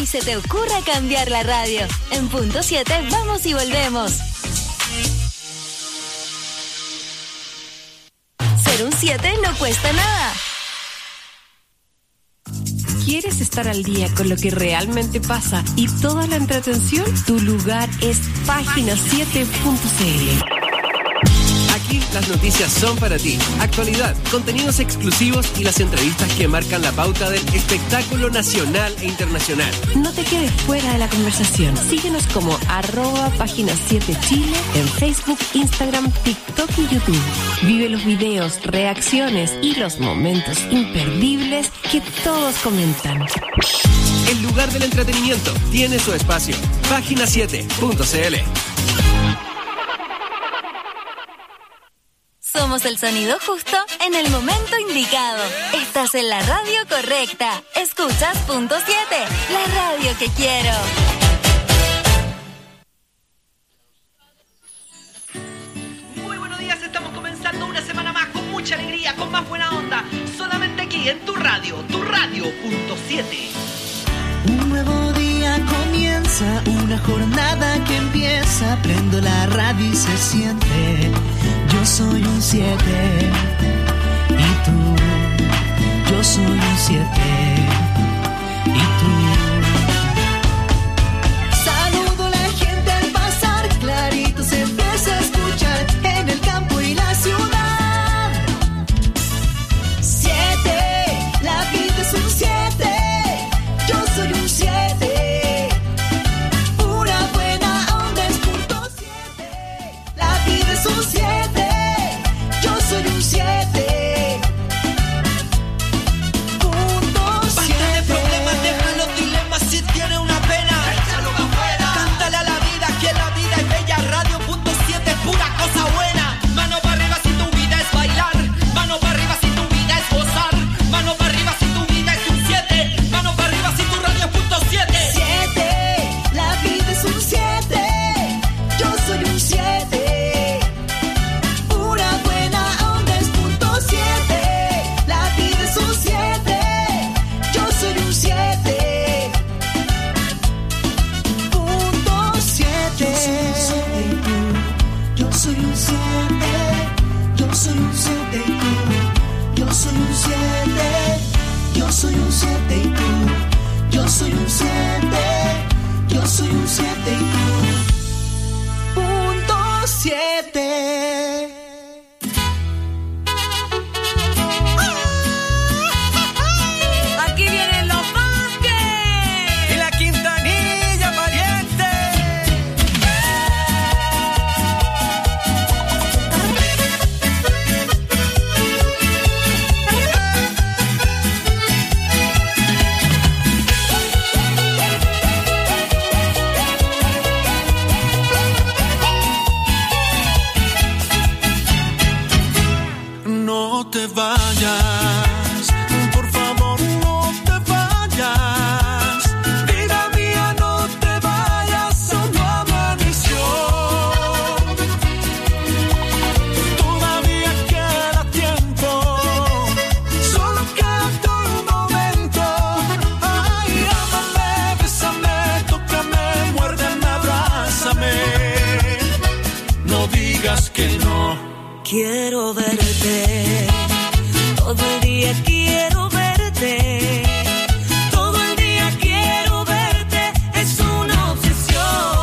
se te ocurra cambiar la radio. En punto 7 vamos y volvemos. Ser un 7 no cuesta nada. ¿Quieres estar al día con lo que realmente pasa y toda la entretención? Tu lugar es página7.cl. Aquí las noticias son para ti. Actualidad, contenidos exclusivos y las entrevistas que marcan la pauta del espectáculo nacional e internacional. No te quedes fuera de la conversación. Síguenos como @página7chile en Facebook, Instagram, TikTok y YouTube. Vive los videos, reacciones y los momentos imperdibles que todos comentan. El lugar del entretenimiento tiene su espacio. Página7.cl. Somos el sonido justo en el momento indicado. Estás en la radio correcta. Escuchas punto 7, la radio que quiero. Muy buenos días, estamos comenzando una semana más con mucha alegría, con más buena onda. Solamente aquí en tu radio punto 7. Un nuevo día comienza, una jornada que empieza. Prendo la radio y se siente. Yo soy un 7 y tú. Yo soy un 7 y tú. Saludo a la gente al pasar, clarito se empieza a escuchar en el campo y la ciudad. 7, la vida es un 7. Yo soy un 7. Pura buena onda es punto 7. La vida es un 7. Yo soy un 7. Punto 7. Basta de problemas, deja los dilemas si tiene una pena. Échalo para afuera. Cántale a la vida que la vida es bella. Radio.7 es pura cosa buena. Mano para arriba si tu vida es bailar. Mano para arriba si tu vida es gozar. Mano para arriba si tu vida es un 7. Mano para arriba si tu radio es punto 7. 7, la vida es un 7. Yo soy un 7. Pura buena onda es punto 7. La vida es un 7. Yo soy un 7. Punto 7. Yo soy un 7. Yo soy un 7 y tú. Yo soy un 7. Yo soy un 7 y tú. Yo soy un 7. Yo soy un 7 y tú. Punto 7. Aquí vienen los Vázquez Y la Quintanilla, pariente. No te vayas, por favor no te vayas. Vida mía, no te vayas, solo amaneció. Todavía queda tiempo, solo queda un momento. Ay, ámame, bésame, tócame, muérdeme, abrázame. No digas que no. Quiero verte, todo el día quiero verte, todo el día quiero verte, es una obsesión.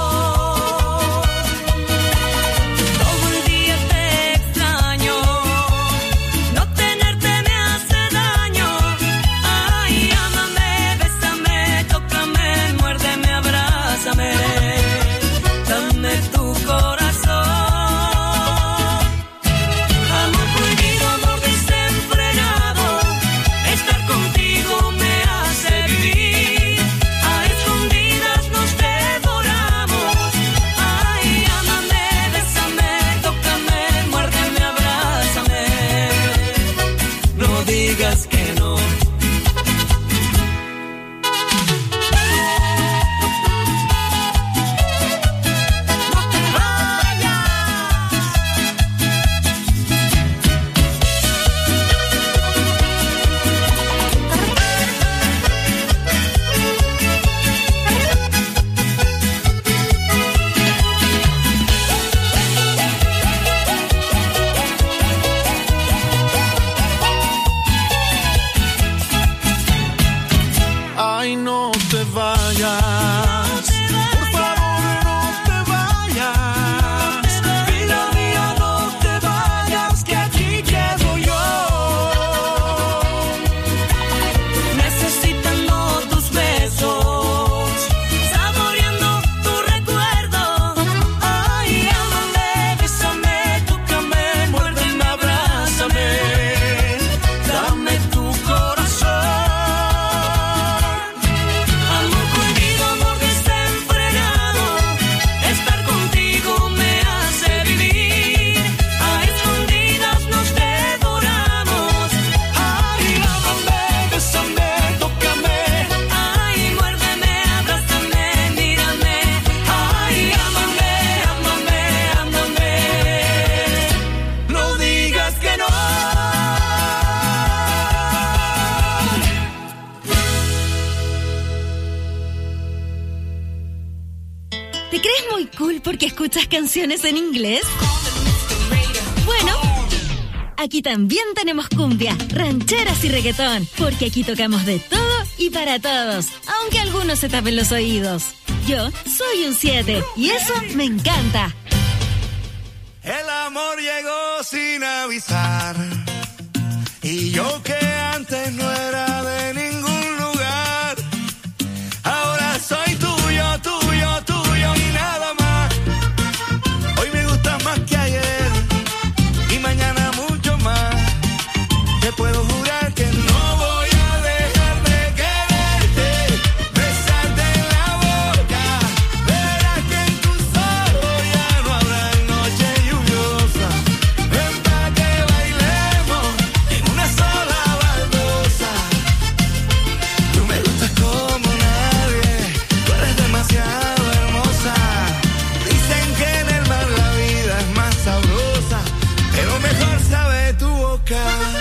Todo el día te extraño, no tenerte me hace daño. Ay, ámame, bésame, tócame, muérdeme, abrázame, dame tu corazón. Amor prohibido, amor desenfrenado. escuchas canciones en inglés? Bueno, aquí también tenemos cumbia, rancheras y reggaetón, porque aquí tocamos de todo y para todos, aunque algunos se tapen los oídos. Yo soy un 7 y eso me encanta. El amor llegó sin avisar y yo que antes no era de ningún lugar, ahora soy tuyo, tuyo, tuyo y nada más. Hoy me gustas más que ayer y mañana mucho más. Te puedo jurar que no voy a dejar de quererte, besarte en la boca. Verás que en tus ojos ya no habrá noche lluviosa. Ven pa' que bailemos en una sola baldosa. Tú me gustas como nadie, tú eres demasiado hermosa. Dicen que en el mar la vida es más sabrosa, pero mejor sabe tu boca.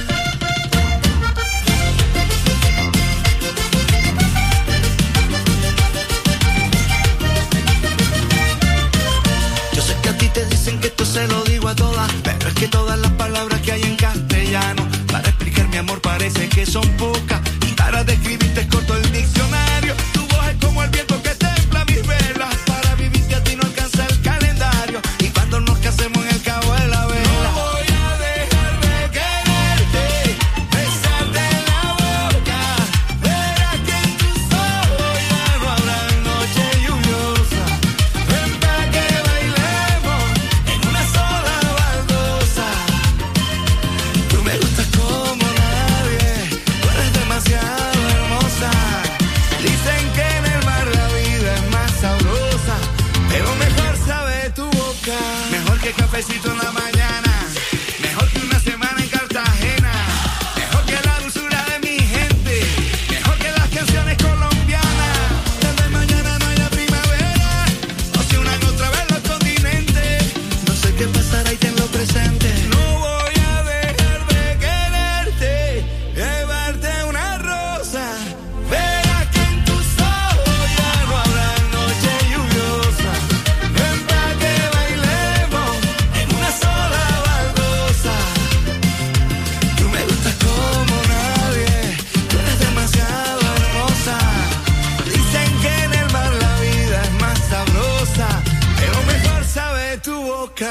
Yo sé que a ti te dicen que esto se lo digo a todas, pero es que todas las palabras que hay en castellano para explicar mi amor parece que son pocas, y para describirte es corto el diccionario. Tu voz es como el viento que templa mis velas, para vivirte a ti no alcanza el calendario, y cuando nos casemos en el cabo de la vela. No voy a dejar de quererte, besarte en la boca. Verás que en tus ojos ya no habrá noche lluviosa. Ven pa' que bailemos en una sola baldosa. Tú me gustas como nadie, tú eres demasiado hermosa. Dicen que en el mar la vida es más sabrosa, pero mejor sabe tu boca. Mejor que cafecito en la mañana, mejor que una semana en Cartagena, mejor que la dulzura de mi gente, mejor que las canciones colombianas. Desde mañana no hay la primavera, o se unan otra vez los continentes. No sé qué pasará y tenlo presente. No voy a dejar de quererte, llevarte una rosa. Verás que en tus ojos ya no habrá noche lluviosa. Ven pa' que bailemos en una sola baldosa. Tú me gustas como nadie, tú eres demasiado hermosa. Dicen que en el mar la vida es más sabrosa, pero mejor sabe tu boca.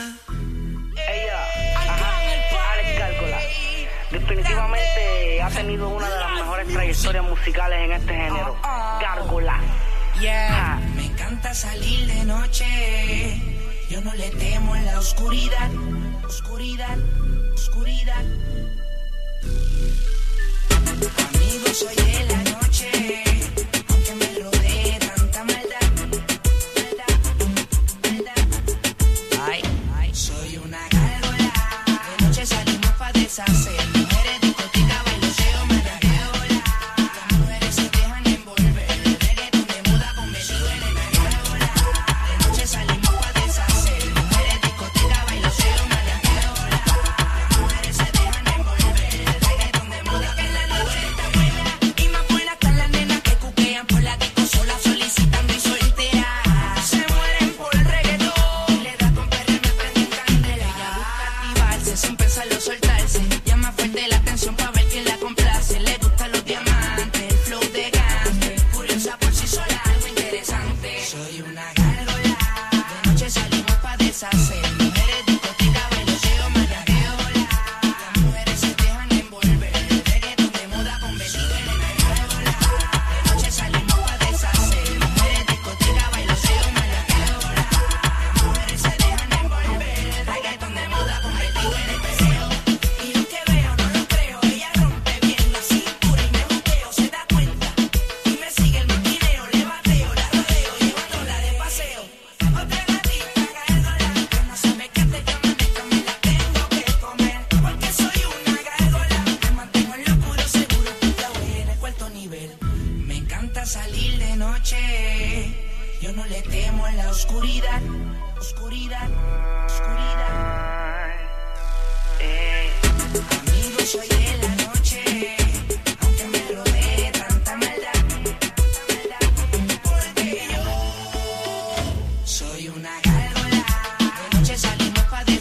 Alex Gárgola. Definitivamente ha tenido una de las mejores trayectorias musicales en este género. Gárgola. Yeah, me encanta salir de noche. Yo no le temo a la oscuridad. Oscuridad, oscuridad. Amigo, soy de la noche. Aunque me rodee tanta maldad. Maldad, maldad. Ay, soy una gárgola. De noche salimos pa' deshacer. Mujeres, discoteca, bailoteo, maraqueola. Las mujeres se dejan envolver. Reggaeton de muda con vestido en la gárgola. De noche salimos pa' deshacer. Mujeres, discoteca, bailoteo, maraqueola. Las mujeres se dejan envolver. Reggaeton de muda que la noche está buena. Y más buena están las nenas que cuquean por la disco sola, solicitando y solteras. Se mueren por reggaetón. Le da con perreo, me prenden candela. Ella busca activarse sin pensarlo soltarse. Llama fuerte la atención pa' ver quién la complace. Le gustan los diamantes, el flow de gangster. Curiosa por sí sola, algo interesante. Soy una gárgola. De noche salimos pa' deshacer. Mujeres, discoteca, bailoteo, maraqueola. Las mujeres se dejan envolver. Reggaeton de moda con vestido en la gárgola. De noche salimos pa' deshacer. Mujeres, discoteca, bailoteo, maraqueola. Las mujeres se dejan envolver. Reggaeton de moda con vestido en el peseo. Y lo que veo no lo creo. Ella rompe bien la cintura y me buqueo. Se da cuenta y me sigue el maquineo. Le bateo, la rodeo, llevándola de paseo. Otra gatita gárgola que no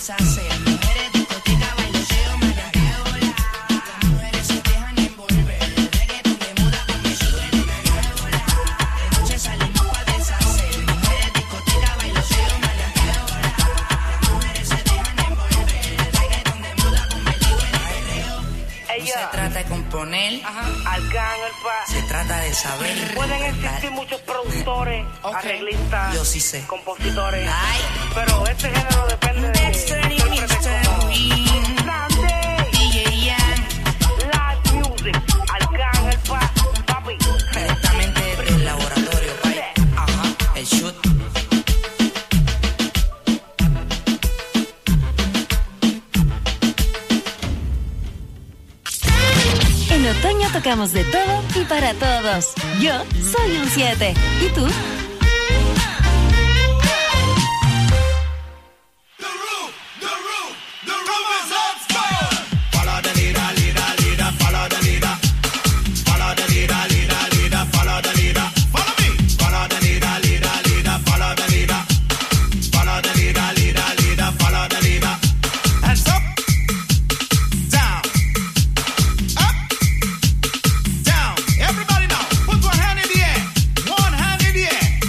deshacer. Mujeres, discoteca, bailoteo, maraqueo, las mujeres se dejan envolver. El reggaetón de moda porque sube de maraqueo, de noche salimos pa' deshacer. Mujeres, discoteca, bailoteo, maraqueo, las mujeres se dejan envolver. El reggaetón de moda convertido en perreo. No se trata de componer, se trata de saber. Pueden existir muchos productores, arreglistas, yo sí sé, compositores, ay, pero este género depende de Dexter y Mr. Green, DJ Yan, Live Music, Arcángel Paz, papi. directamente del laboratorio, pai. Ajá, el shoot. En otoño tocamos de todo y para todos. Yo soy un 7. ¿Y tú? Everybody now, put one hand in the air. One hand in the air.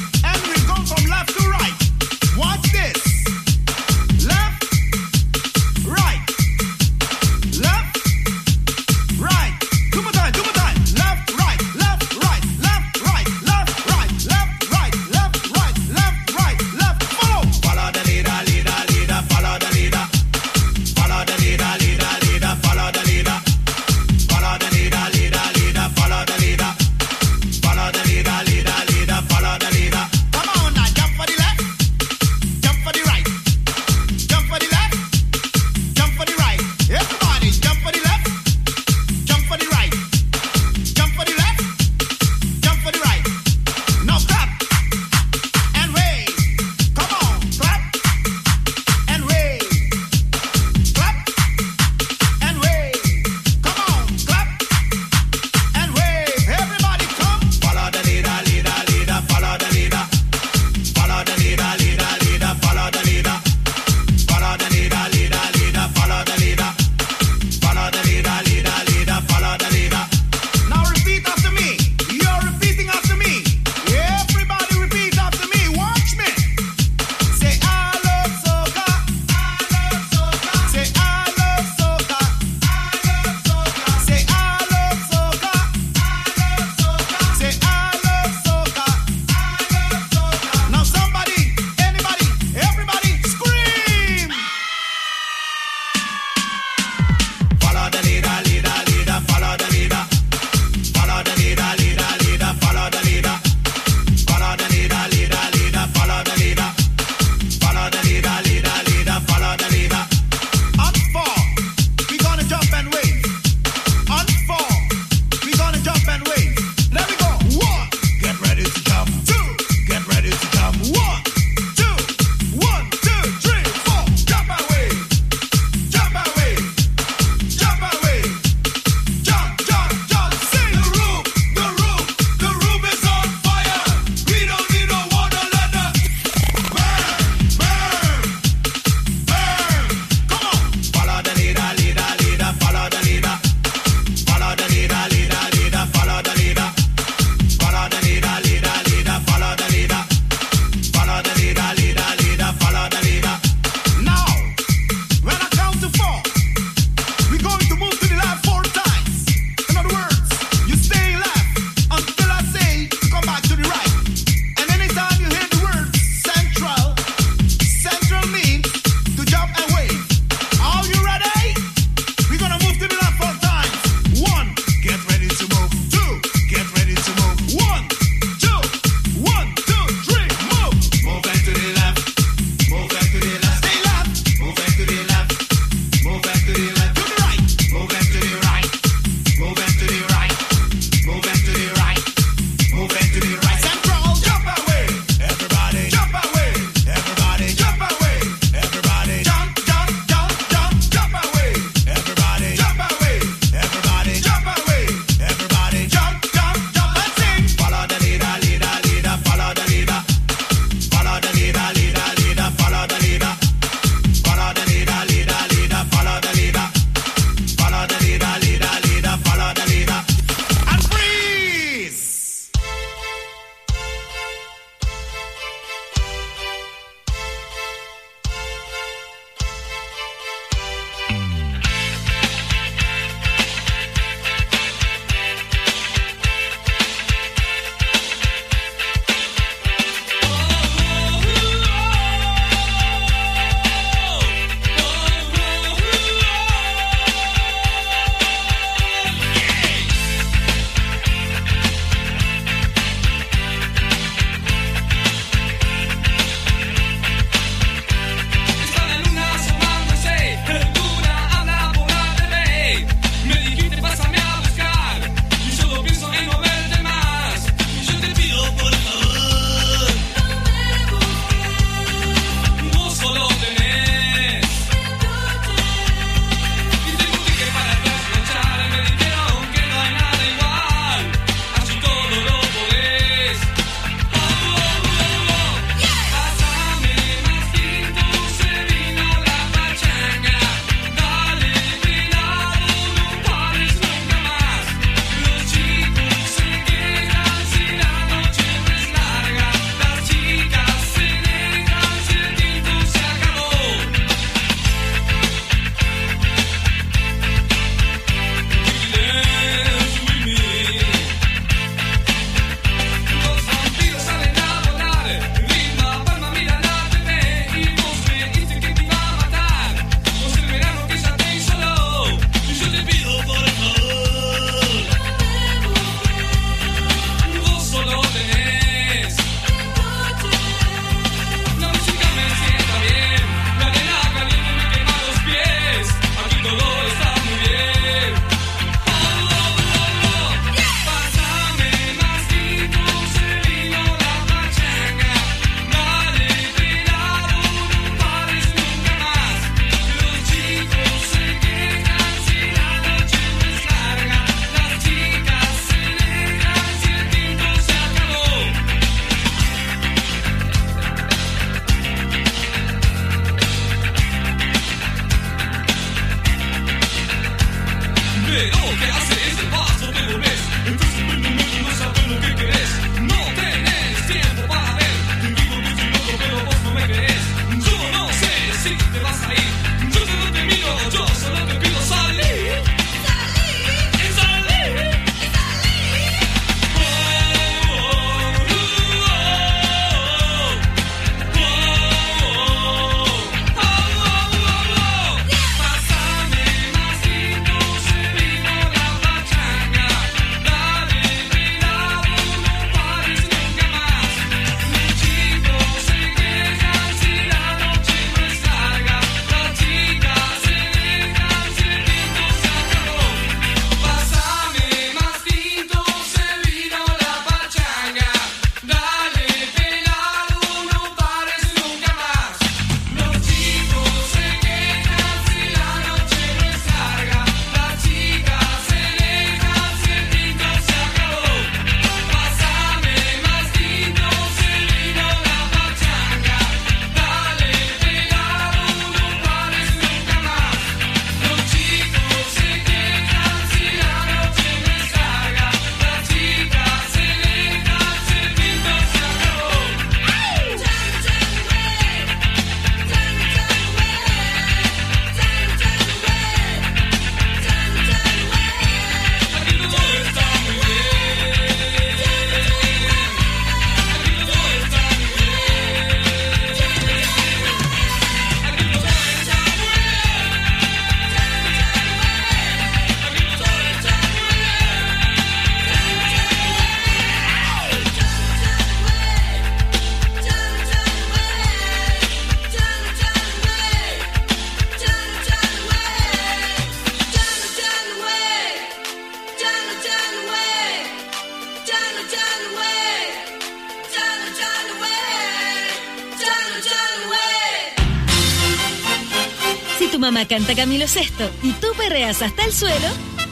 Tu mamá canta Camilo Sesto y tú perreas hasta el suelo,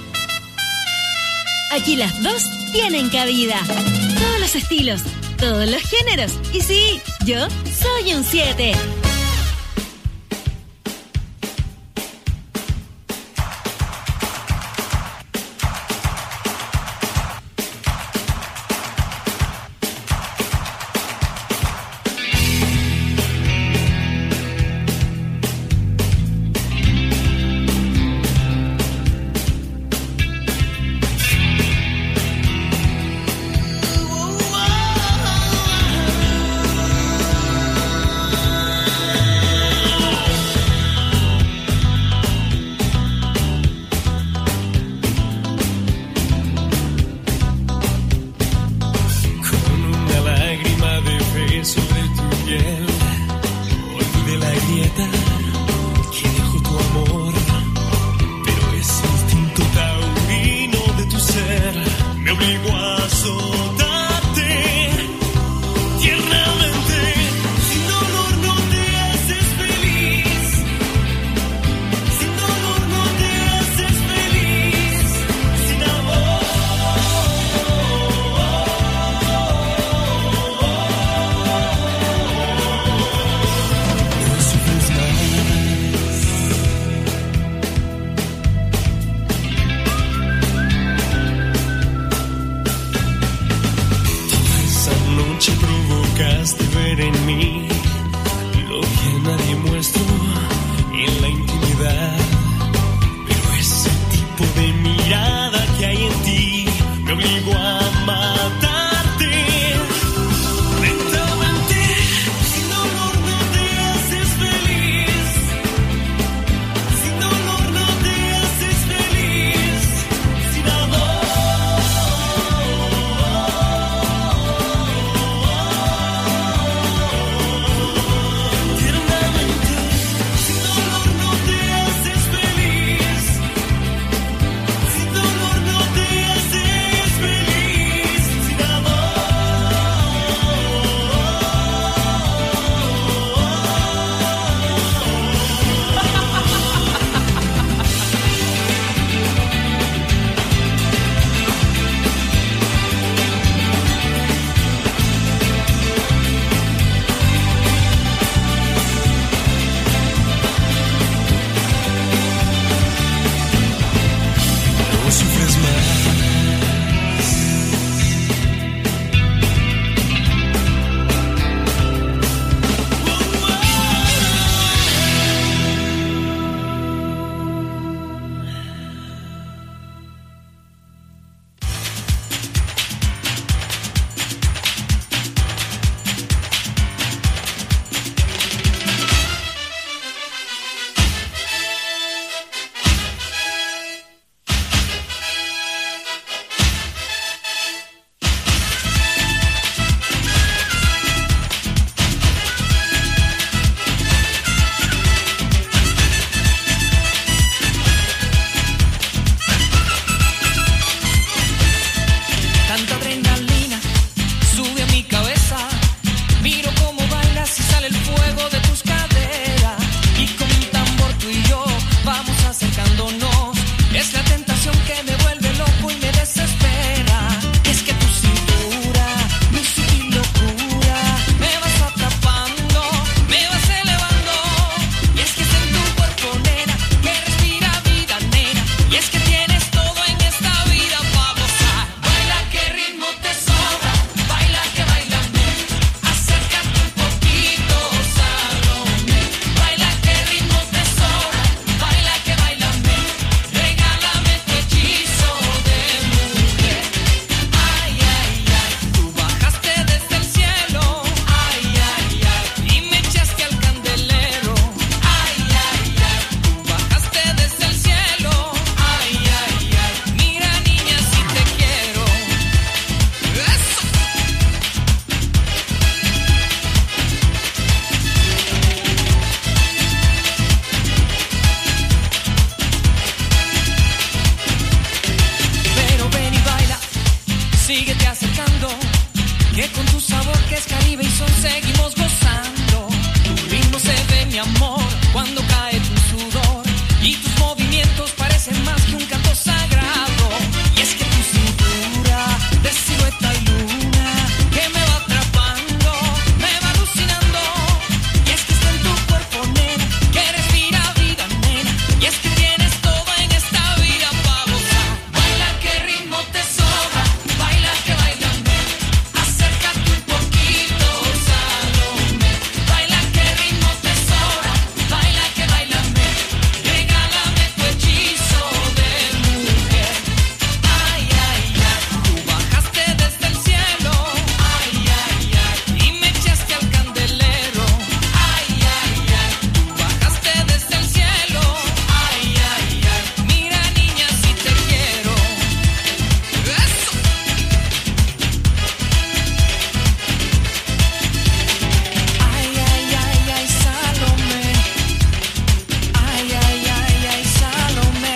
aquí las dos tienen cabida. Todos los estilos, todos los géneros. Y sí, yo soy un 7. corazón seguimos gozando. Tu ritmo se ve, mi amor, cuando cae tu sudor. Y tus movimientos parecen más que un canto sagrado. Y es que tu cintura de silueta y luna que me va atrapando, me va alucinando. Y es que está en tu cuerpo, nena, que respira vida, nena. Y es que tienes todo en esta vida para gozar. Baila que ritmo te sobra, baila que bailame. Acércate un poquito, Salomé. Baila que ritmo te sobra, baila que bailame. Regálame tu hechizo de mujer. Ay, ay, ay, tú bajaste desde el cielo. Ay, ay, ay, y me echaste al candelero. Ay, ay, ay, tú bajaste desde el cielo. Ay, ay, ay, mira niña si te quiero. Eso. Ay, ay, ay, ay, Salomé. Ay, ay, ay, ay, Salomé.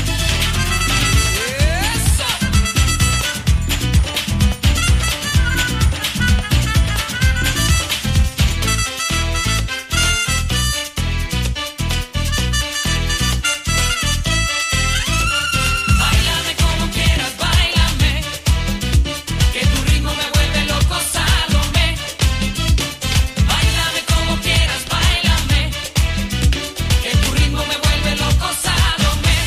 Eso. Báilame como quieras, báilame, que tu ritmo me vuelve loco, Salomé. Báilame como quieras, báilame, que tu ritmo me vuelve loco, Salomé.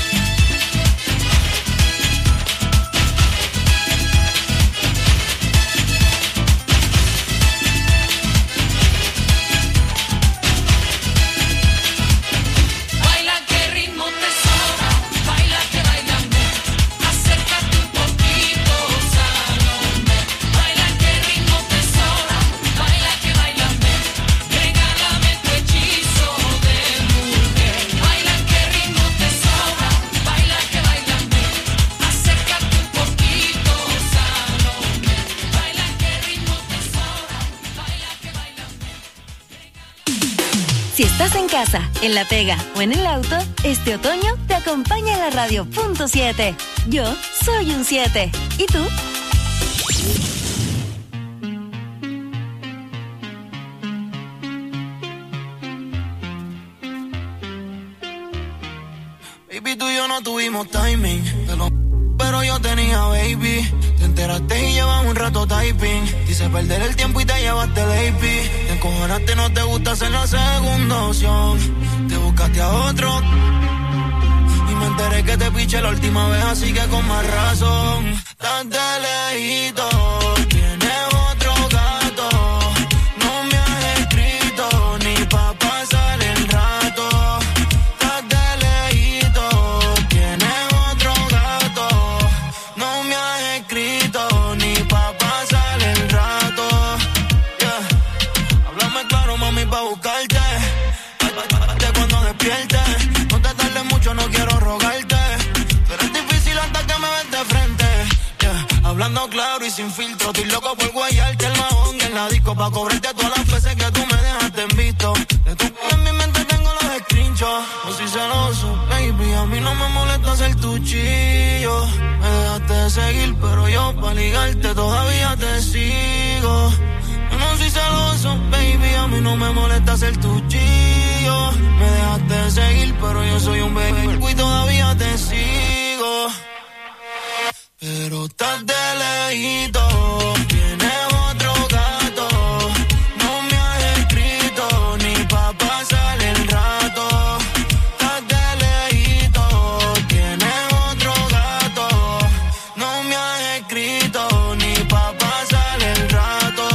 Baila que ritmo te sobra, baila que bailame. Acércate un poquito, Salomé. Baila que ritmo te sobra, baila que bailame. Regálame tu hechizo de mujer. Baila que ritmo te sobra, baila que bailame. Acércate un poquito, Salomé. Baila que ritmo te sobra, baila que bailame. Si estás en casa, en la pega o en el auto, este otoño te acompaña la radio Punto 7. Yo soy un 7. ¿Y tú? Baby, tú y yo no tuvimos timing, pero yo tenía baby. Te enteraste y llevas un rato typing. Dice perder el tiempo y te llevaste el AP. Te encojonaste, no te gusta hacer la segunda opción. Te buscaste a otro y me enteré que te piché la última vez, así que con más razón. Estás de lejito, tienes otro gato. No me has escrito ni pa' pasar el rato. Estás de lejito, tienes otro gato. No me has escrito ni pa' pasar el rato. Yeah. Háblame claro, mami, pa' buscarte. Hazte cuando despiertes. No te tardes mucho, no quiero rogarte. Pero es difícil hasta que me ves de frente. Yeah. Hablando claro y sin filtro. Estoy loco por guayarte el mahón en la disco. Pa' cobrarte todas las veces que tú me dejaste en visto. De tu en mi mente tengo los screenshots. No soy celoso, baby. A mí no me molesta ser tu chillo. Me dejaste de seguir, pero yo pa' ligarte todavía te sigo. Yo no soy celoso, baby. A mí no me molesta ser tu chillo. Me dejaste de seguir, pero yo soy un baby y todavía te sigo. Pero estás de lejito, tienes otro gato. No me has escrito ni pa' pasar el rato. Estás de lejito, tienes otro gato. No me has escrito ni pa' pasar el rato.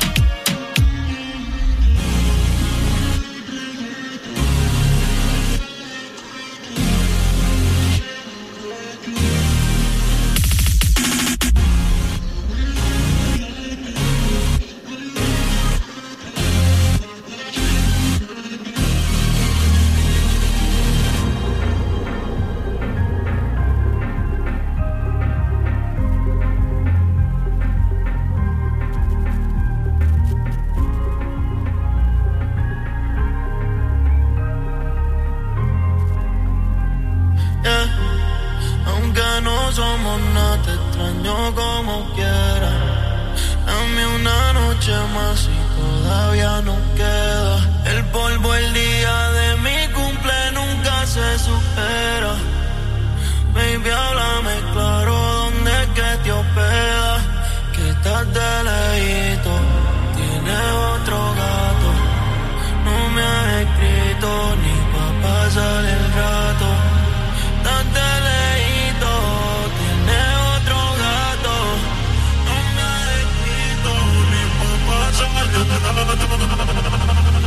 somos nada, te extraño como quiera. Dame una noche más y todavía nos queda. El polvo el día de mi cumple nunca se supera. Baby, háblame claro, ¿dónde es que te hospedas? Que estás de lejito, tienes otro gato. No me has escrito ni pa' pasar el rato. Estás de lejito, tienes otro gato. No me has escrito ni pa' pasar el rato.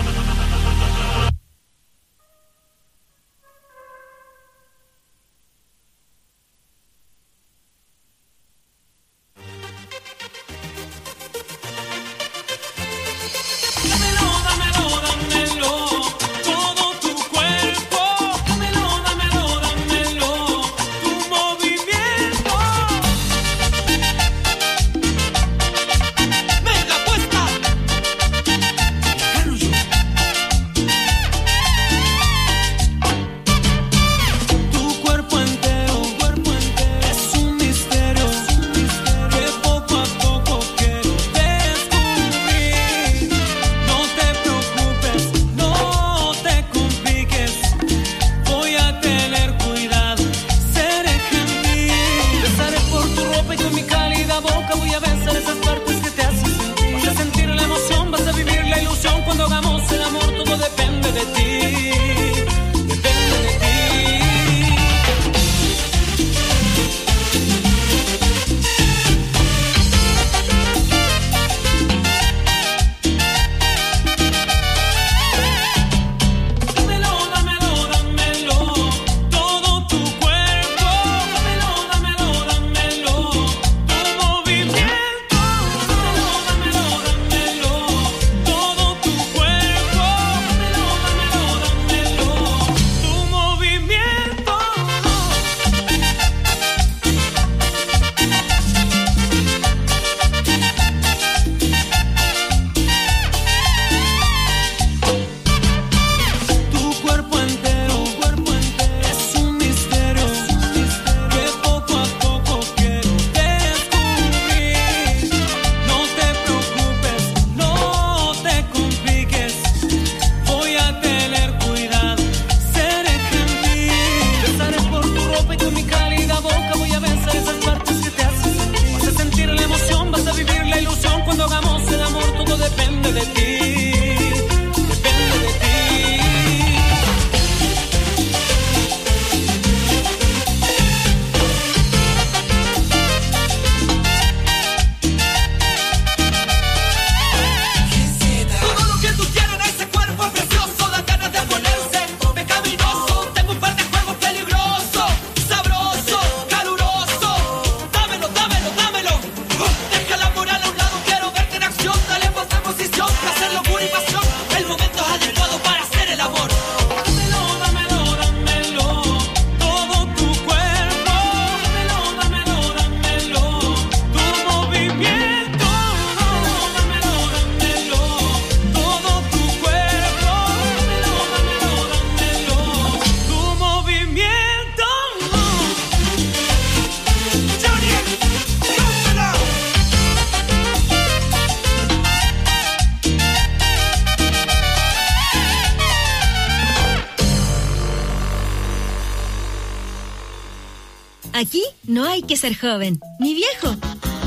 Aquí no hay que ser joven, ni viejo,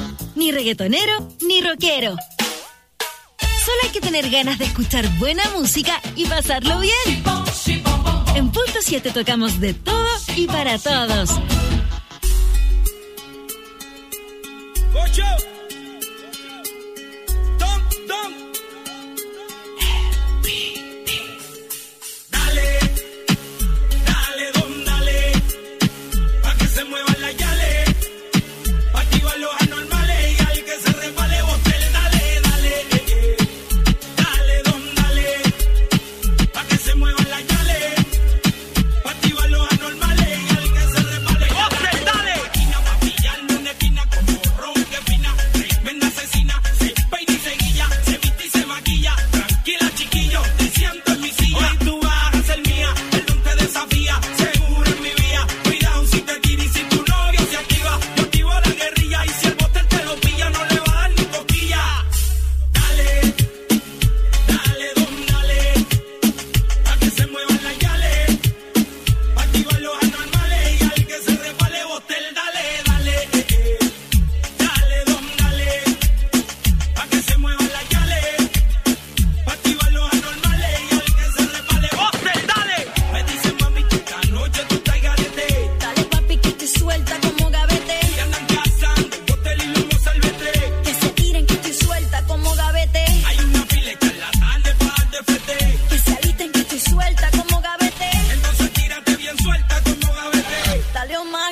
ni reggaetonero, ni rockero. Solo hay que tener ganas de escuchar buena música y pasarlo bien. En Punto 7 tocamos de todo y para todos. Esquina,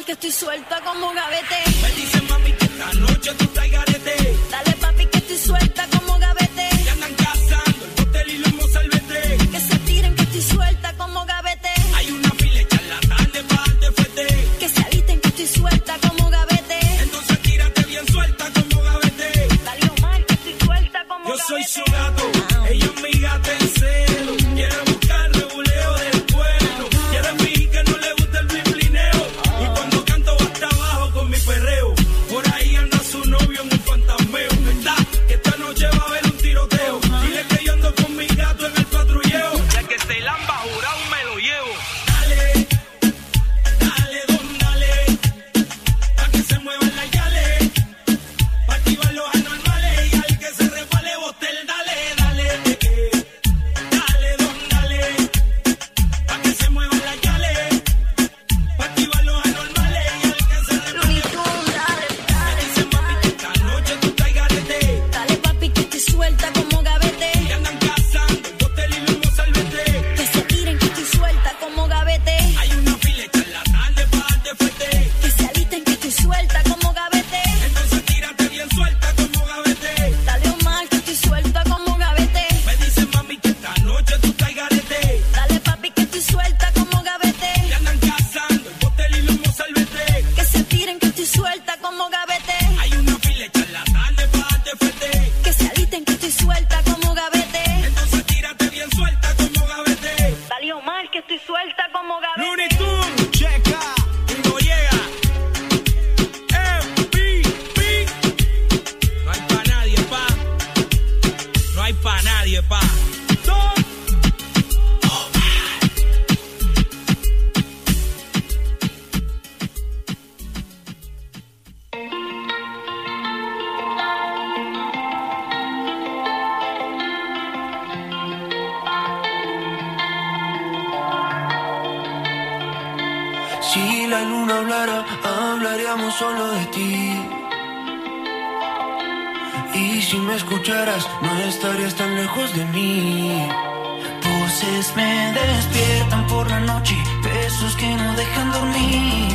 que estoy suelta como gavete. Me dicen mami que esta noche tú traes garete. Dale papi que estoy suelta como gavete. Y andan cazando el botel y los salvete. Que se tiren que estoy suelta como gavete. Hay una fila de charlatanes pa' darte fuerte. Que se alisten que estoy suelta como gavete. Entonces tírate bien suelta como gavete. Dale Omar que estoy suelta como Yo gavete. soy su gato, ella es mi gata en celo. Quiere buscar reguleo del pueblo. Quiere fingir que no le gusta el blineo. Y cuando canto va hasta abajo con mi perreo. Por ahí anda su novio en un fantasmeo. ¿Verdad? Que esta noche va a haber un tiroteo. Dile que yo ando con mi gato en el patrulleo. Ya que se lamba jurado me lo llevo. Dale, dale, don, dale. Pa' que se muevan las yales. Pa' activar los anormales. Y al que se resbale botel, dale, dale. Dale, don, dale. Pa' que se muevan las yales. Pa' activar los anormales. Y al que se resbale botel, dale. Me dicen mami que esta noche tú traes garete. Dale papi que estoy suelta como gavete. Y andan cazando el botel y los salvete. Que se tiren que estoy suelta como gavete. Hay una fila de charlatanes pa' darte fuerte. Que se alisten que estoy suelta como gavete. Entonces tírate bien suelta como gavete. Dale Omar que estoy suelta como gavete. Me dicen mami que esta noche tú traes garete. Dale papi que estoy suelta como gavete. Y andan cazando el botel y los salvete. Que se tiren que estoy suelta como gavete. Hay una fila de charlatanes pa' darte fuerte. Que se alisten que estoy suelta como gavete. Entonces tírate bien suelta como gavete. Dale Omar que estoy suelta como gavete. Looney Tunes, checa, y no llega. MVP. No hay pa' nadie, pa. No hay pa' nadie, pa. Si la luna hablara, hablaríamos solo de ti. Y si me escucharas, no estarías tan lejos de mí. Voces me despiertan por la noche, besos que no dejan dormir.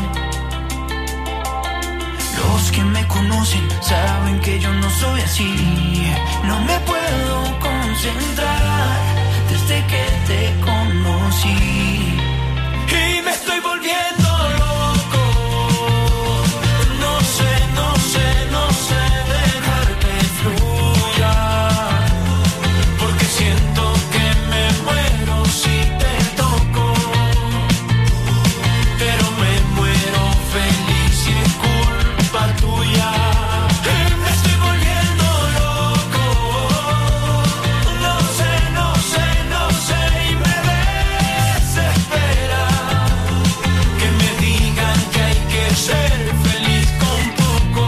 Los que me conocen saben que yo no soy así. No me puedo concentrar desde que te conocí. Y me estoy volviendo loco. No sé, no sé, no sé dejar que fluya. Porque siento que me muero si te toco. Pero me muero feliz y es culpa tuya. Y me estoy volviendo loco. No sé, no sé, no sé. Y me desespera que me digan que hay que ser feliz con poco.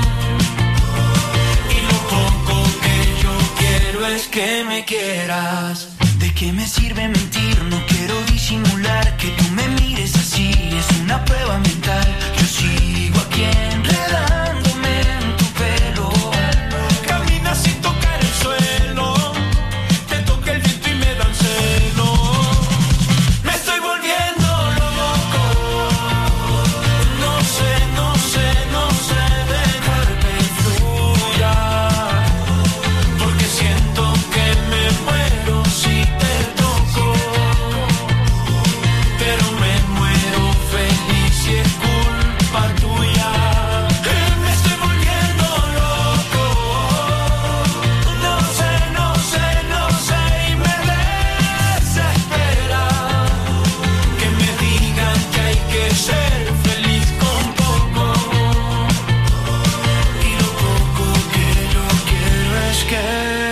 Y lo poco que yo quiero es que me quieras. ¿De qué me sirve mentir? No quiero disimular. Que tú me mires así es una prueba mental. Yo sigo aquí enredándome en tu pelo. Camina sin tocar el suelo. Te toca el viento y me dan celos. Me estoy volviendo loco. No sé, no sé, no sé dejar que fluya. Porque siento que me muero si te toco. Pero me muero feliz y es culpa tuya. Me estoy volviendo loco. No sé, no sé, no sé. Y me desespera que me digan que hay que ser feliz con poco. Y lo poco que yo quiero es que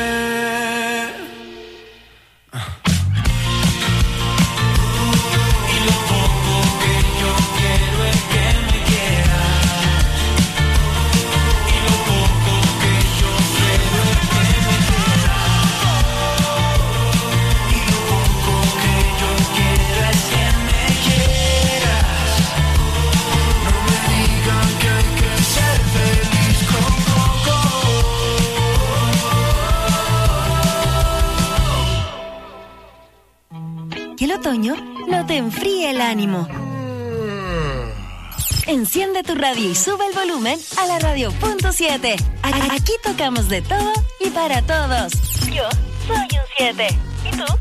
y lo poco que yo quiero es que me quieras. Y lo poco que yo quiero es que me quieras. Y lo poco que yo quiero es que me quieras. No me digan que hay que ser feliz con poco. Que el otoño no te enfríe el ánimo. Enciende tu radio y sube el volumen a la radio.7. Aquí tocamos de todo y para todos. Yo soy un 7. ¿Y tú?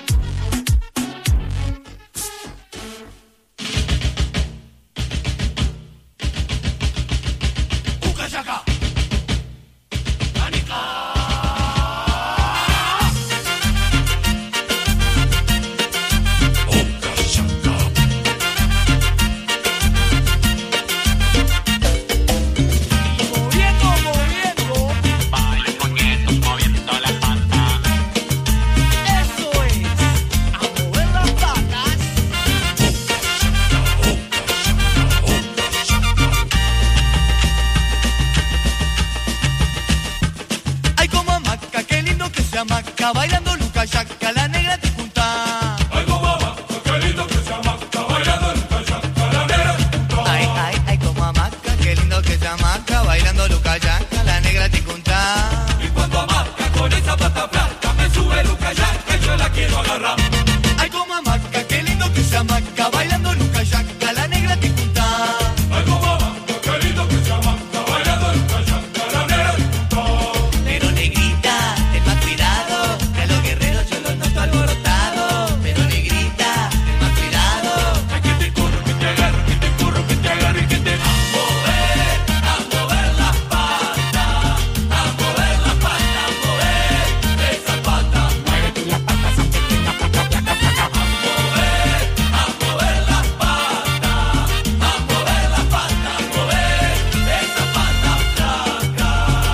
Maca bailando Luca Yaca, la negra te junta. Ay, como Maca, qué lindo que se Maca bailando Luca Yaca, la negra te junta. Ay, como Maca, qué lindo que se Maca bailando Luca Yaca, la negra te junta. Y cuando Maca con esa pata flaca me sube Luca Yaca, yo la quiero agarrar. Ay, como Maca, qué lindo que se Maca bailando Luca Yaca, la negra te junta. Ay, como Maca, qué lindo que se Maca bailando Luca Yaca, la negra te junta. Pero negrita, ten más cuidado, que a los guerreros yo los noto alborotados. Pero negrita, ten más cuidado. Ay, que te corro, que te agarro, que te corro, que te agarro y que te a mover las patas, a mover las patas, a mover esas patas. Muévete las patas, son pequeñas, placa, placa, placa. A mover las patas, a mover las patas, a mover esas patas, placa.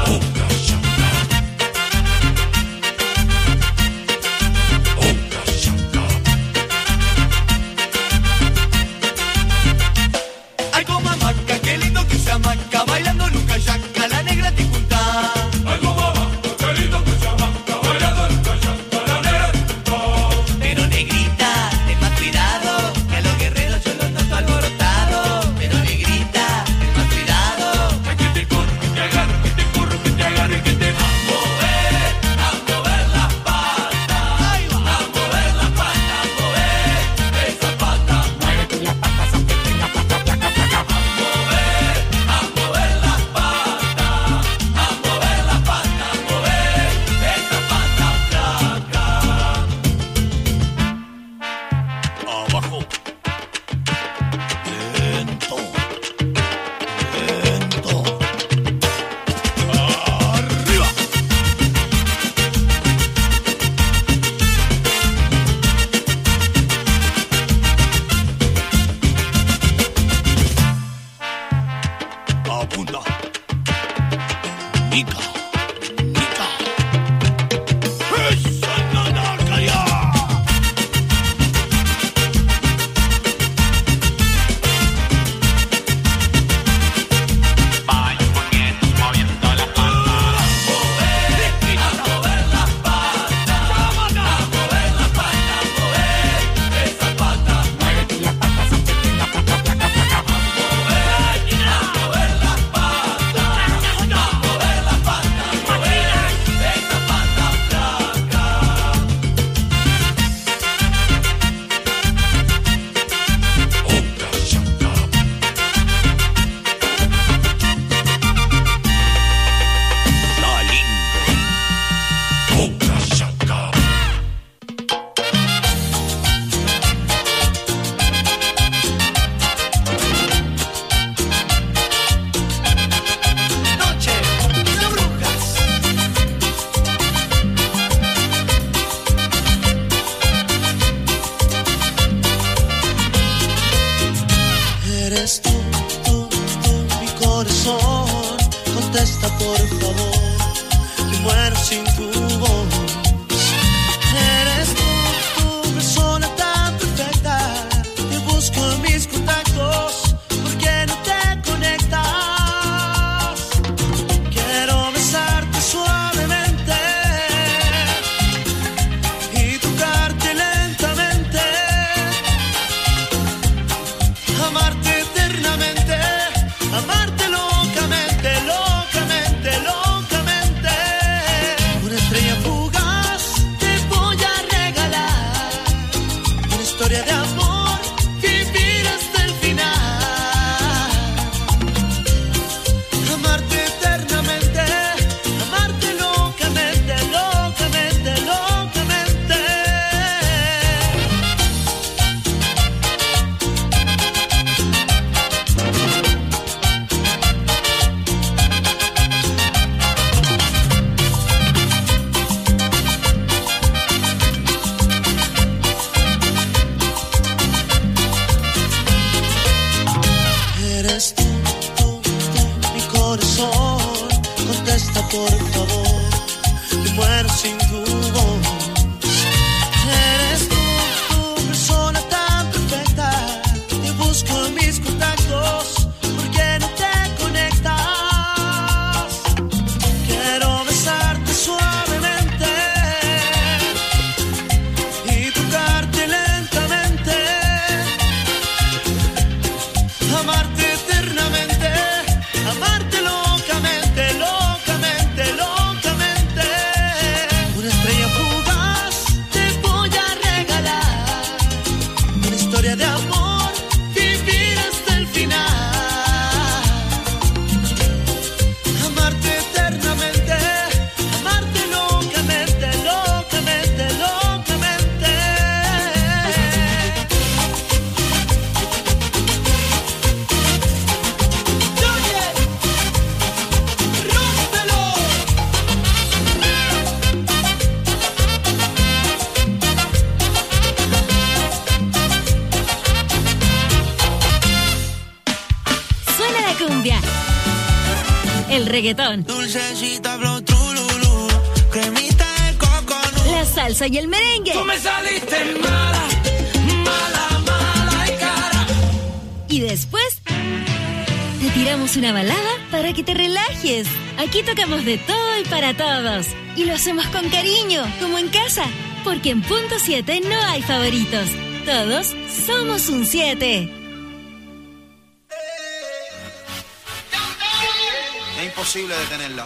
Ay, como Maca, qué lindo que se Maca bailando Luca Yaca, la negra te junta. Ay, como Maca, qué lindo que se Maca bailando Luca Yaca, la negra te junta. Pero negrita, ten más cuidado, que a los guerreros yo los noto alborotados. Pero negrita, ten más cuidado. Ay, que te corro, que te agarro, que te corro, que te agarro y que te a mover las patas, a mover las patas, a mover esas patas. Muévete las patas, son pequeñas, placa, placa, placa. A mover las patas, a mover las patas, a mover esas patas, placa. Abajo. Lento. Lento. Arriba. Apunta. Nica. Nica. Esa nanacaya. Eres tú, mi corazón. Contesta por favor, que muero sin tu voz. Eres tú, persona tan perfecta. Te busco en mis contactos, ¿por qué no te conectas? Quiero besarte suavemente y tocarte lentamente, amarte eternamente, amarte locamente, locamente, locamente. Una estrella fugaz te voy a regalar, una historia de amor, vivir hasta el final. eres tú, mi corazón. Contesta por favor, me muero sin tu voz. Eres tú, persona tan perfecta. Te busco en mis contactos, ¿por qué no te conectas? Quiero besarte suavemente y tocarte lentamente, amarte eternamente, amarte locamente, locamente, locamente. Una estrella fugaz te voy a regalar, una historia de amor, vivir hasta el final. Amarte eternamente, amarte locamente, locamente, locamente. Oye, rómpelo. Suena la cumbia, el reggaetón, Dulcecita, flow, trululú, cremita de coconut. la salsa y el merengue. Tú me saliste mala, mala, mala y cara. Y después te tiramos una balada para que te relajes. Aquí tocamos de todo y para todos. Y lo hacemos con cariño, como en casa. Porque en punto 7 no hay favoritos. Todos somos un 7. Es imposible detenerla.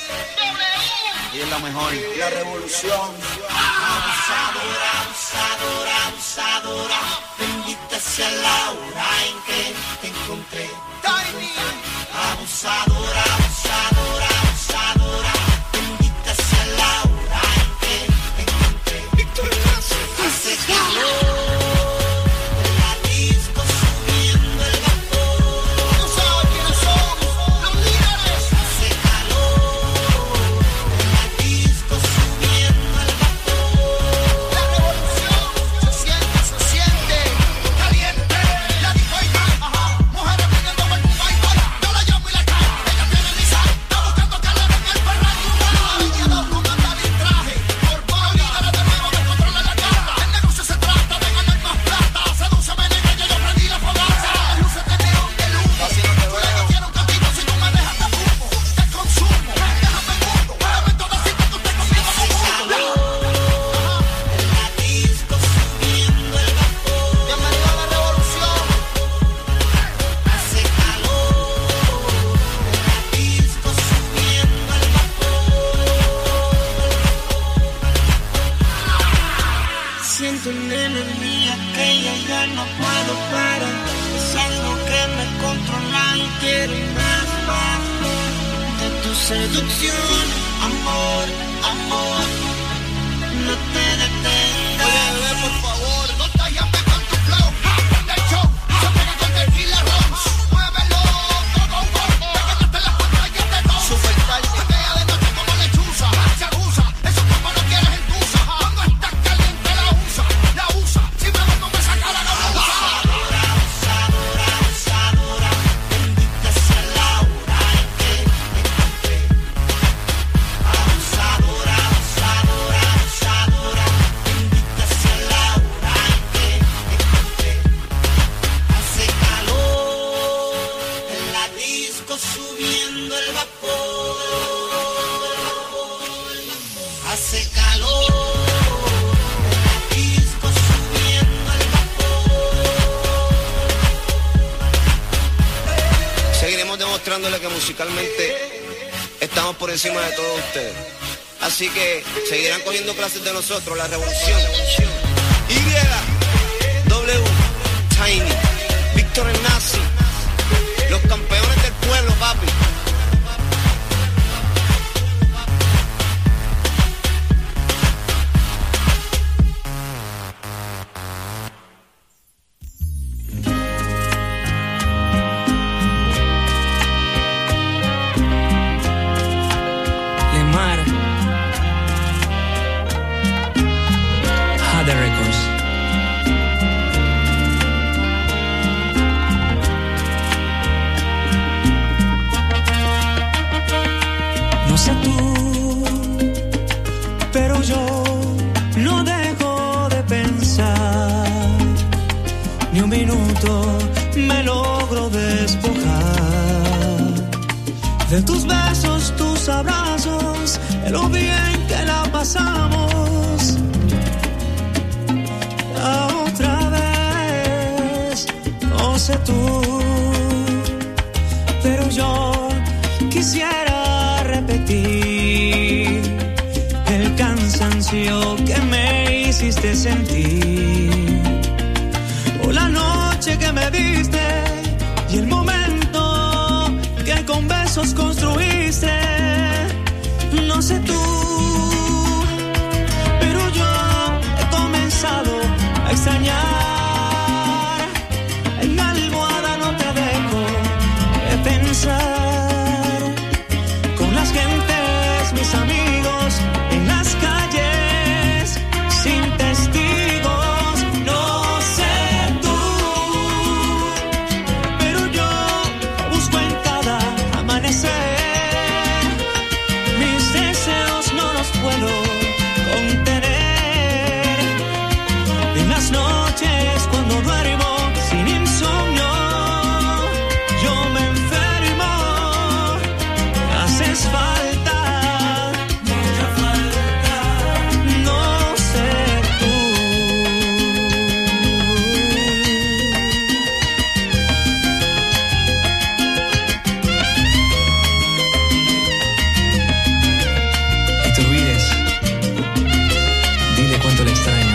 Y es la mejor. La revolución. Abusadora, abusadora, abusadora. Bendita sea la hora en que te encontré. Abusadora, abusadora, abusadora. Bendita sea la hora en que te encontré. Hace calor en la disco subiendo el vapor. ¿Tú sabes quiénes somos? Los líderes. Hace calor en la disco subiendo el vapor. La revolución se siente caliente. La disco y mujeres pidiendo bye bye. Yo la llamo y la cae. Ella tiene lisa, está buscando calor en el perral. Aliado con andar y traje. Por poco líderes de nuevo me controla la cara. El negocio se trata de ganar más plata. Sedúceme, nena, que yo prendí la fogata. Las luces de neón de luz. Luego quiero un cantito si tú me dejas te fumo. Te consumo, déjame el mundo. Muéveme toda cita que usted conmigo no mundo. En la disco subiendo el vapor. Bienvenido a la revolución. Hace calor en la disco subiendo el vapor. Siento una energía que ya no puedo parar. Es algo que me controla y quiero más, más de tu seducción. Amor, amor, no te detengas. Oye, bebé, por favor, no te llames con tu flow. Prende el show, se pega con tequila ron. Muévelo, todo un poco. Pégate las pantallas de todo. Super tarde. Pega de noche como lechuza. Se abusa, eso como no quieres entusa. Cuando estás caliente la usa. Si me ves no me saca la gamuza. Abusadora, abusadora, abusadora. Bendita sea la hora en que te encontré. Abusadora, abusadora, abusadora. Bendita sea la hora en que te encontré. Hace calor en la disco subiendo el vapor. Hace calor en la disco subiendo el vapor. Seguiremos demostrándole que musicalmente estamos por encima de todos ustedes. Así que seguirán cogiendo clases de nosotros, la revolución. Y, W, Tiny, Víctor el Nazi, los campeones del pueblo, papi. ni un minuto me logro despojar de tus besos, tus abrazos, de lo bien que la pasamos. Otra vez, no sé tú, pero yo quisiera repetir el cansancio que me hiciste sentir, o la noche que me diste y el momento que con besos construiste. No sé tú, pero yo he comenzado a extrañar. En la almohada no te dejo de pensar, con las gentes, mis amigos, en las calles, sin testigos. No sé tú, pero yo busco en cada amanecer. Mis deseos no los puedo contener. En las noches cuando duermo sin insomnio, yo me enfermo. Me haces falta, mucha falta. No sé tú. No te olvides, dile cuánto le extraño.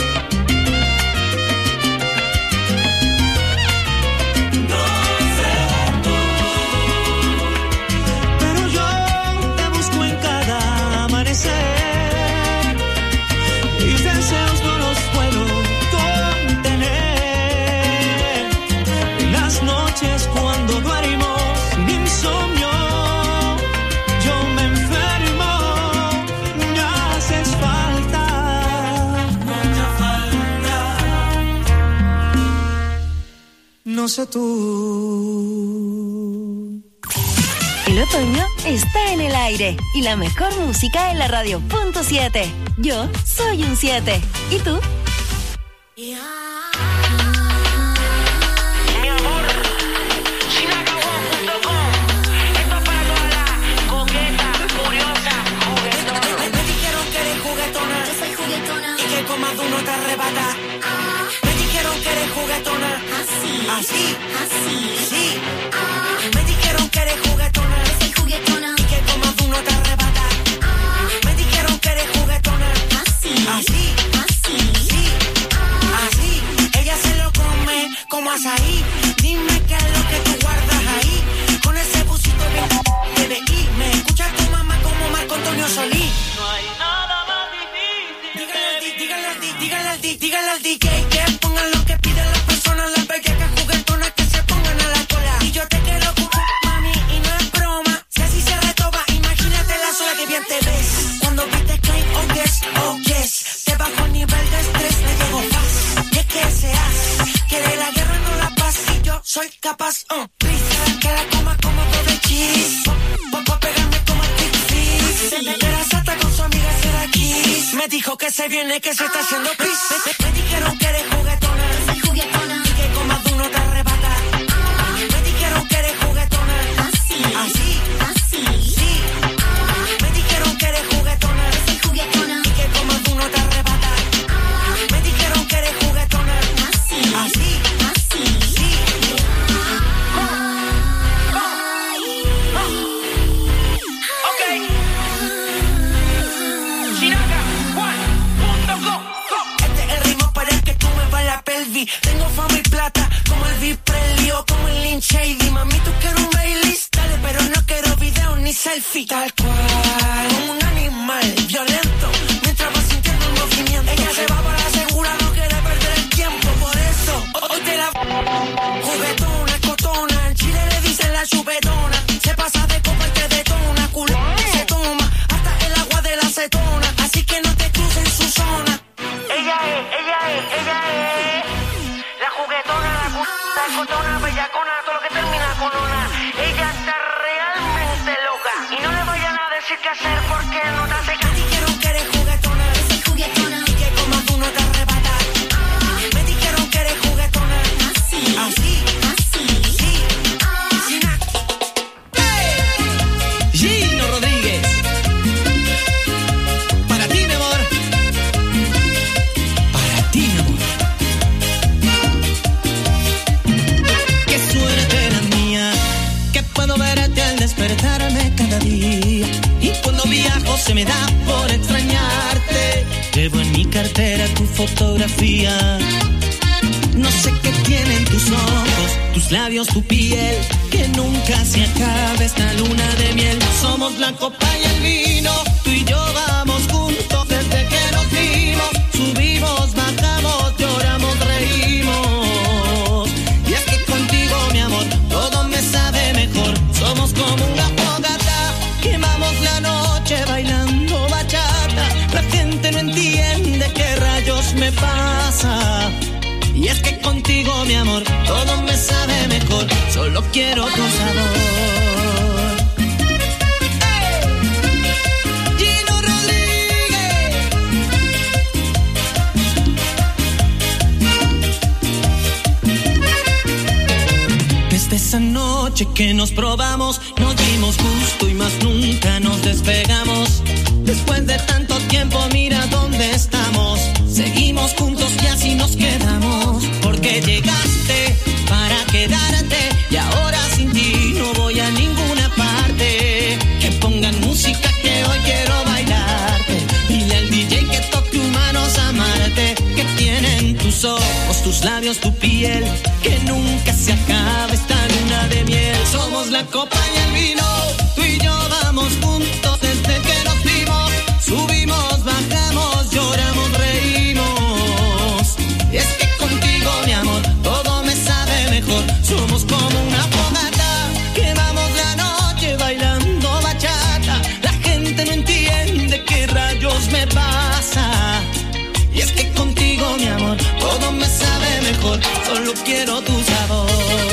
Pero yo te busco en cada amanecer. Mis deseos no los puedo contener. En las noches cuando duermo sin insomnio, yo me enfermo. Me haces falta, mucha falta. No sé tú. El otoño está en el aire y la mejor música en la radio .7. Yo soy un 7. ¿Y tú? Mi amor, Sinacabón.com. Esto es para todas las coquetas, curiosas, juguetonas. Me dijeron que eres juguetona. Yo soy juguetona. Y que con más de uno te arrebata. Me dijeron que eres juguetona. Así. Así. Así. Sí. Me dijeron que eres juguetona. Yo soy juguetona. Y que con más de uno te arrebata. Me dijeron que eres juguetona. Así. Así. Así. Sí. Así. Ella se lo come como azaí. Dime qué es lo que tú guardas ahí. Con ese busito bien TVI. Me escucha tu mamá como Marco Antonio Solís. No hay nada más difícil. Dígale al DJ que pongan lo que piden las personas, las bellacas juguetonas que se pongan a la cola. Y yo te quiero ocupar, mami, y no es broma. Si así se retoba, imagínate la sola que bien te ves. Cuando viste claim, oh yes, te bajo el nivel de estrés, me llego fast. Y es que seas, quiere la guerra, no la paz, y yo soy capaz, please, que la coma como doble cheese. Pa' pegarme como el Big Fish. Se me sata con su amiga Serakiss. Me dijo que se viene, que se está haciendo pis. Me dijeron que eres juguetona. Soy juguetona. Y que con más de uno te arrebata. Me dijeron que eres juguetona. Así. Así. Así. Sí. Me dijeron que eres juguetona. Soy juguetona. Y que con más de uno te arrebata. Me dijeron que eres juguetona. Así. Así. Así. Sí. Okay. Este es el ritmo para el que tú me vas la pelvis. Tengo fama y plata como el Viprelli o como el Lynn Shady. Mami, tú quieres un Baileys, dale, pero no quiero video ni selfie. Tal cual, como un animal violento. Mientras vas sintiendo el movimiento, ella se va para la segura, no quiere perder el tiempo. Por eso, hoy te la juguetona, cotona. En Chile le dicen la chupetona. Se pasa de copa y te detona, culo se toma hasta el agua de la acetona. Así que no te cruces en su zona. Ella es la juguetona, la cotona, bellacona, todo lo que termina con ona. Ella está realmente loca y no le vayan a decir qué hacer porque no te hace caso. Me dijeron que eres juguetona. Soy juguetona. Y que como tú no te arrebata. Me dijeron que eres juguetona. fotografía. No sé qué tienen tus ojos, tus labios, tu piel, que nunca se acabe esta luna de miel. Somos la copa y el vino, tú y yo vamos juntos desde que nos vimos. Subimos, bajamos, lloramos, reímos. Y es que contigo, mi amor, todo me sabe mejor. Somos como una fogata, quemamos la noche bailando bachata. La gente no entiende qué rayos me pasa. Y es que contigo, mi amor, todo me sabe mejor. Solo quiero tu sabor. ¡Hey! Gino Rodríguez. Desde esa noche que nos probamos, nos dimos gusto y más nunca nos despegamos. Después de tanto tiempo, mira dónde estamos. Seguimos juntos y así nos quedamos. Porque llegaste para quedarte y ahora sin ti no voy a ninguna parte. Que pongan música que hoy quiero bailarte. Dile al DJ que toque humanos amarte. Que tienen tus ojos, tus labios, tu piel, que nunca se acabe esta luna de miel. Somos la copa y el vino, tú y yo vamos juntos desde que nos vimos. Subimos, bajamos, lloramos, reímos. Y es que contigo, mi amor, todo me sabe mejor. Somos como una fogata, quemamos la noche bailando bachata. La gente no entiende qué rayos me pasa. Y es que contigo, mi amor, todo me sabe mejor. Solo quiero tu sabor.